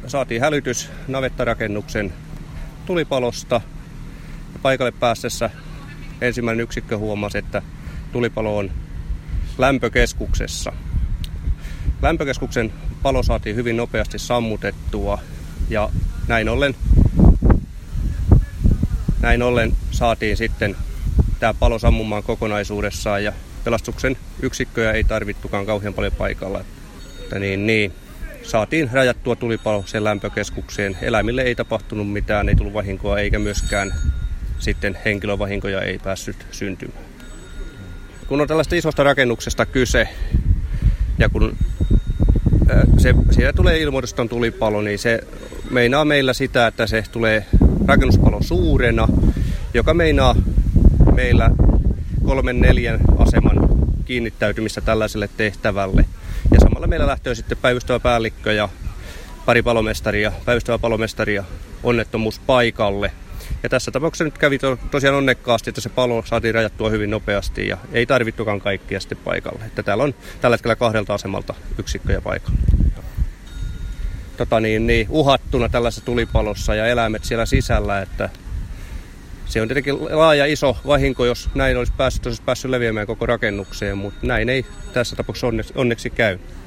saatiin hälytys navettarakennuksen tulipalosta. Paikalle päästessä ensimmäinen yksikkö huomasi, että tulipalo on lämpökeskuksessa. Lämpökeskuksen palo saatiin hyvin nopeasti sammutettua ja näin ollen saatiin sitten tämä palo sammumaan kokonaisuudessaan ja pelastuksen yksikköjä ei tarvittukaan kauhean paljon paikalla. Saatiin rajattua tulipalo sen lämpökeskukseen. Eläimille ei tapahtunut mitään, ei tullut vahinkoa eikä myöskään sitten henkilövahinkoja ei päässyt syntymään. Kun on tällaista isosta rakennuksesta kyse ja kun siellä tulee ilmoituston tulipalo, niin se meinaa meillä sitä, että se tulee rakennuspalo suurena, joka meinaa meillä 3-4 aseman kiinnittäytymistä tällaiselle tehtävälle. Ja samalla meillä lähtee sitten päivystävä päällikkö ja päivystävä palomestaria onnettomuuspaikalle. Ja tässä tapauksessa nyt kävi tosiaan onnekkaasti, että se palo saatiin rajattua hyvin nopeasti ja ei tarvittukaan kaikkia sitten paikalle. Että täällä on tällä hetkellä 2 asemalta yksikköjä paikalla. Uhattuna tällaisessa tulipalossa ja eläimet siellä sisällä, että se on tietenkin laaja iso vahinko, jos näin olisi päässyt leviämään koko rakennukseen, mutta näin ei tässä tapauksessa onneksi käy.